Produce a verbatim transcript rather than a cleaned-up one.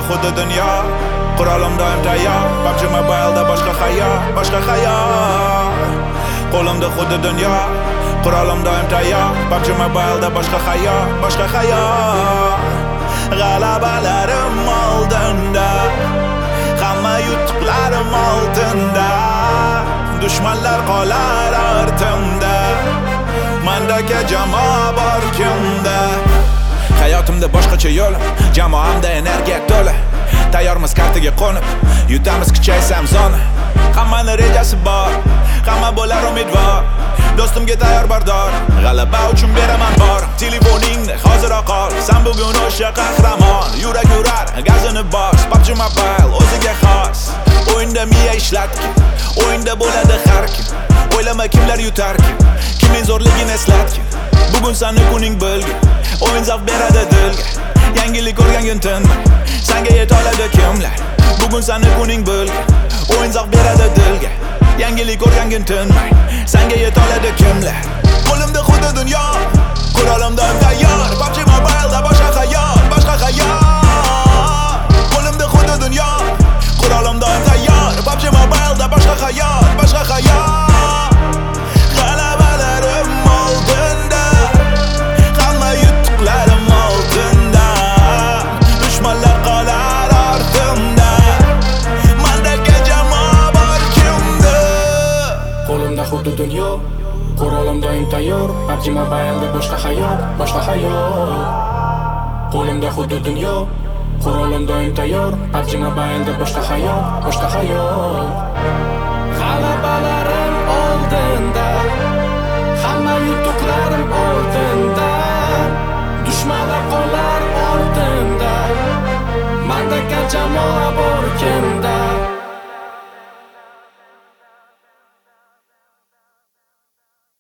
Qo'limda xuddi dunyo, qurolim doim tayyor. P U B G Mobile'da boshqa hayot, boshqa hayot. Qo'limda xuddi dunyo, qurolim doim tayyor. P U B G Mobile'da boshqa hayot, boshqa hayot. G'alabalarim oldinda, hamma yutuqlarim oltinda. Dushmanlar qolar ortimda, mendagi jamoa bor kimda. Hayotimda boshqacha yo'l, jamoamda energiya to'la. Tayyormiz kartaga qo'nib, yutamiz kuchaysam zona. Hammani rejasi bor, hamma bo'lar umidvor. Do'stimga tayyor bardor, g'alaba uchun beraman bor. Telefoningni hozir ol, sen bugun o'sha qahramon. Yurak yurar, gazini bos, P U B G Mobile o'ziga xos. O'yinda miya ishlatgin, o'yinda bo'ladi har kim. O'ylama kimlar yutarkin, kimning zo'rligini eslatgin. Bugun seni kuning bo'lgin, o'yin zavq beradi dilga. Yangilik o'rgangin tinmay, senga yeta oladi kimlar. Bugun seni kuning bo'lgin, o'yin zavq beradi dilga. Yangilik o'rgangin tinmay, senga yeta oladi kimlar. Qo'limda xuddi dunyo, qurolim doim tayyor. P U B G Mobile'da boshqa hayot, boshqa hayot. Qo'limda xuddi dunyo, qurolim doim tayyor. P U B G Mobile'da boshqa hayot, boshqa hayot. G'alabalarim oldinda, hamma yutuqlarim oldinda. Dushmanlar qolar ortimda, mendagi jamoa bor kimda. Qo'limda xuddi dunyo, qurolim doim tayyor. P U B G Mobile'da boshqa hayot, boshqa hayot. Qo'limda xuddi dunyo, qurolim doim tayyor. P U B G Mobile'da boshqa hayot, boshqa hayot. G'alaba